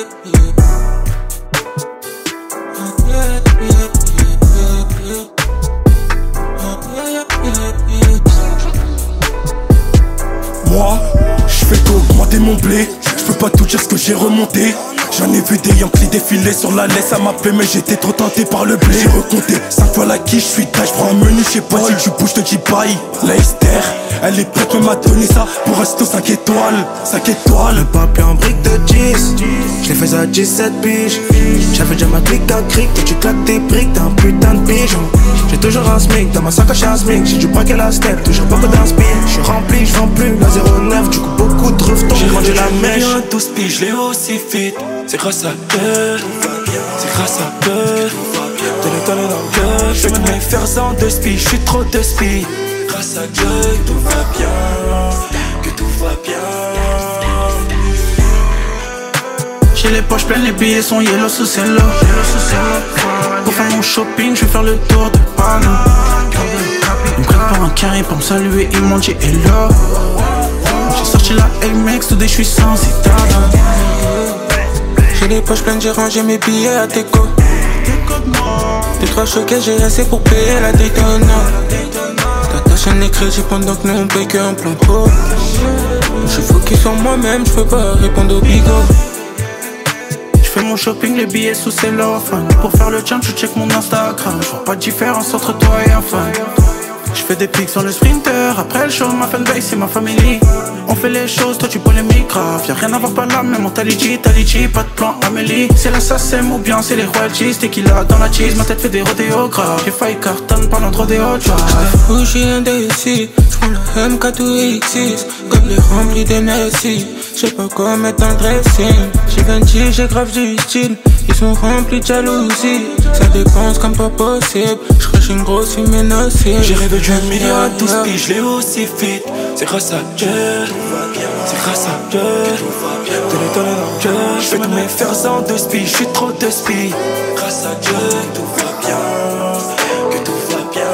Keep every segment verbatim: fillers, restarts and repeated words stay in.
Moi, je fais qu'augmenter mon blé. Je peux pas tout dire ce que j'ai remonté. J'en ai vu des Yankees défiler sur la laisse, ça m'a fait mais j'étais trop tenté par le blé. J'ai recompté cinq fois la quiche, je suis taille, j'prends un menu chez Paul. Si tu bouges, je te dis bye. La Esther, elle est prête, mais m'a donné ça pour rester cinq étoiles, cinq étoiles. Le papier en brique de dix, j'l'ai fait à dix-sept piges. J'avais déjà ma clique à cric, et tu claques tes briques, t'es un putain de pigeon. J'ai toujours un smic, dans ma sacoche un smic. J'ai du braquet la step, toujours beaucoup d'inspi. J'suis rempli, j'vends plus, la zéro neuf, du coup beaucoup de refton. J'ai rendu la mèche. J'ai douze piges, j'l'ai aussi fit. C'est grâce à eux, c'est grâce à eux. De l'étonner dans le cœur, je vais me faire en deux spies, j'suis trop de spies. Grâce à Dieu, que tout va bien, que tout va bien. J'ai les poches pleines, les billets sont yellow sous cello. Pour faire mon shopping, je vais faire le tour de Paris. Ils me prennent pour un carré pour me saluer, ils m'ont dit hello. J'ai sorti la A-Max, tout des j'suis sans citadin. J'ai les poches pleines, j'ai rangé mes billets à Teco. Deux trois choquets, j'ai assez pour payer la Daytona. Ta chaîne les crédits pendant que nous on paye qu'un plan pro. J'suis focus sur moi-même, j'peux pas répondre au bigot. J'fais mon shopping, les billets sous cellophane. Pour faire le jump, j'check mon Instagram. J'vois pas de différence entre toi et un fan. J'fais des pics sur le sprinter. Après le show, ma fanbase c'est ma famille. On fait les choses, toi tu polémiques grave. Y'a rien à voir par là, même mentalité, Taligi, pas de plan Amélie. C'est l'assassin ou bien c'est les royalties. Tequila dans la cheese, ma tête fait des rodéos graves. J'ai failli cartonne pendant trop des hot shots. J'fais fou, j'suis indécis. J'prends la M K deux X six, comme les remplis de Messi. J'sais pas quoi mettre dans le dressing. J'ai vingt, j'ai grave du style. Ils sont remplis de jalousie. Ça dépense comme pas possible. J'crache une grosse fumée nocive. J'ai rêvé d'un million à douze piges, j'l'ai aussi fit. C'est grâce à Dieu, c'est grâce à Dieu. De l'étonner dans le cœur, j'fais tous mes fers en deux spies, j'suis trop de spies. Grâce à Dieu, tout va bien, que tout va bien.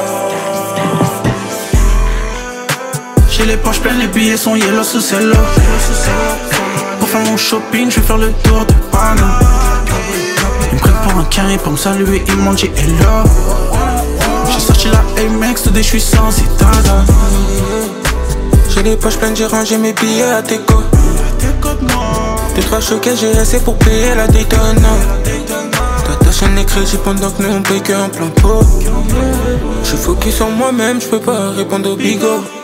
J'ai les poches pleines, les billets sont yellow sous cello. Pour faire mon shopping, je vais faire le tour de Paris. Ils me prennent pour un carré pour me saluer, ils m'ont dit hello. J'ai sorti la A-Max, tout des j'suis sans citadin. J'ai les poches pleines, j'ai rangé mes billets à Teco. Deux trois choquets, j'ai assez pour payer la Daytona. Ta chaîne les crédits pendant que nous on paye qu'un plan pro. J'suis focus sur moi-même, j'peux pas répondre au bigot.